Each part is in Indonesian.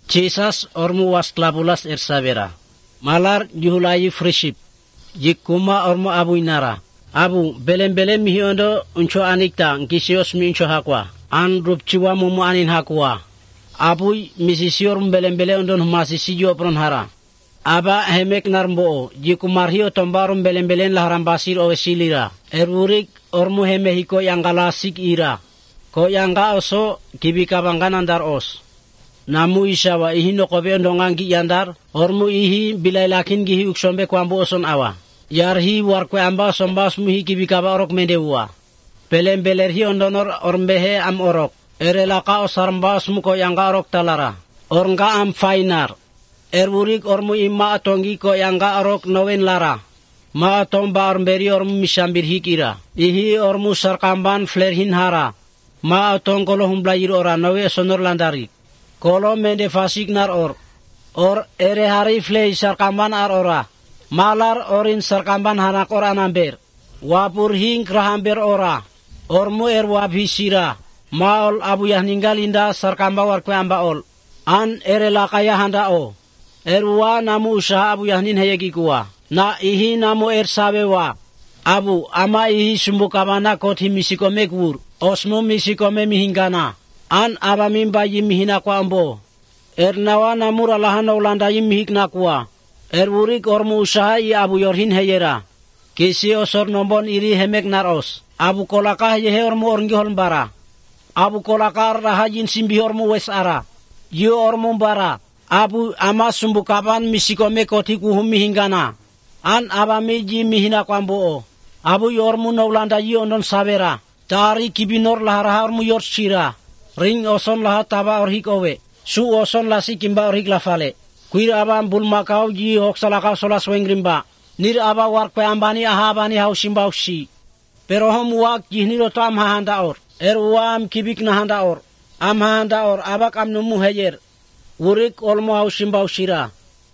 Jesus ormu was klabulas ersavera. Malar juhulayi friendship. Jikuma ormu abu inara. Abu belem mihiondo uncho anikta nkisios mi uncho hakwa. An rupchiwa mumu anin hakwa. Abu misisior belem ondon humasisijo pron hara. Aba hemek narmbo jikumarhio tombarum belem laharam basir owesilira. Erburik ormu hemehiko yang galasik ira. Ko yanga oso kibikabangan andar os. Namu isawa ihi nokobe ondongangi yandar. Ormu ihi bilailakin gihi uksombe kwambu oson awa. Yarhi warkwe amba sombas muhi kibikaba orok mendewa. Belem-belerhi ondonor ormbehe am orok. Erelaka osarmbas muko yanga orok talara. Ornga am fainar. Erburik ormu imma atongi ko yanga orok nowen lara. Ma atomba ormberi ormu misambir hikira. Ihi ormu sarkamban flerhin hara. Ma atong kolo humblayir ora nowe sonor landari. Kolo mende fasik nar or. Or ere hari flei sarkamban ar ora. Malar orin sarkamban hanak ora namber. Wapur hing krahamber ora. Ormu erwabhi sira. Maol abu yah ninggal inda sarkamba warkwe amba ol. An ere lakaya handa o. Erwa namu usaha abu yah nin heyegi kuwa. Na ihi namu ersabewa. Abu ama ihi sumbukamana kothi misikome kur. Osmo misikome mihingana. An abamin bayi mihina kwa ambo. Ernawa namur alahan ulandayi mihikna kuwa. Erburik ormu usaha i abu yorhin heyera. Kisi osor nombon iri hemek naros. Abu kolakah yehe ormu orngi holmbara. Abu kolakar rahajin simbi ormu wes ara. Yu ormu bara. Abu ama sumbukaban misikome koti kuhum mihingana. An abami ji mihina kwambo o. Abu yormu nolanda yi ondon sabera. Tari kibinor laharaha ormu yor sira. Ring oson laha taba orhik owe. Su oson lasi kimba orhik lafale. Kuir abam bulmakau ji hoksalakau solas wengrimba. Nir aba warkwe ambani aha abani hausimba usi. Pero hom wak jihniro to am hahanda or. Wam kibik na handa or. Am handa or abak am numu heyer. Urik olmo hausimba usira.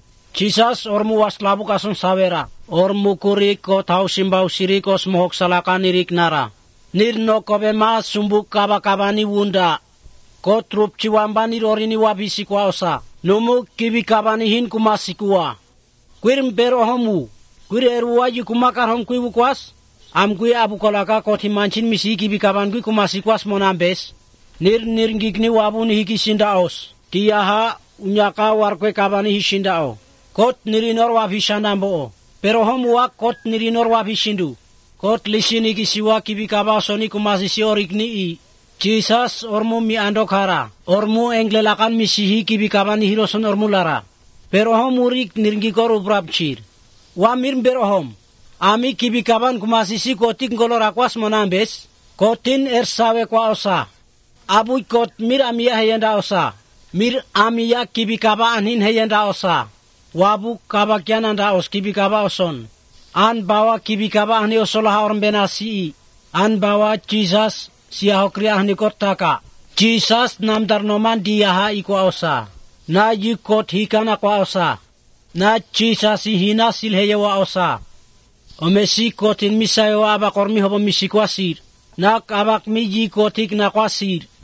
Jesus ormu waslabu kasun savera. Ormu kurik kot hausimba usiri kos mohok salaka nirik nara. Nir no kobe ma sumbuk kabakabani wunda. Kot rup ciwambani rorini wabisi kwa osa. Numu kibikabani hin kumasikua. Kuirim bero homu. Kuir erwaji kumakar hom kui bukwas. Am kui abu kolaka koti manchin misi kibikaban kui kumasikwas monambes. Nir ngigni wabu ni hiki sinda os. Tiyaha unyaka warkwe kabani hishinda o. Kot nirinor wabhishandambo o. Pero homu wak kot nirinor wabhishindu. Kot lisini kisiwa kibikaba soni kumasisi orikni i. Jesus ormu mi andokara. Ormu englelakan misihi kibikabani hiroson ormu lara. Pero homu rik nirngikor ubrabchir. Wamir bero hom. Ami kibikaban kumasisi kotik ngolorakwas monambes. Kotin ersawe kwa osa. Abu kot mir amia heyenda osa. Mir amia kibikaba anin heyenda osa. Wabu kabakyan anda os kibikaba oson. An bawa kibikaba ahni osolaha ormbenasi. An bawa Jesus siyahokri ahni kortaka. Jesus namdar noman diyaha ikwa osa. Na yikot hikana kwa osa. Na Jesus hina silheyewa osa. Omesi kotin misayo abak ormi hobo misikwasir. Nak abak miji kotik nakwasir.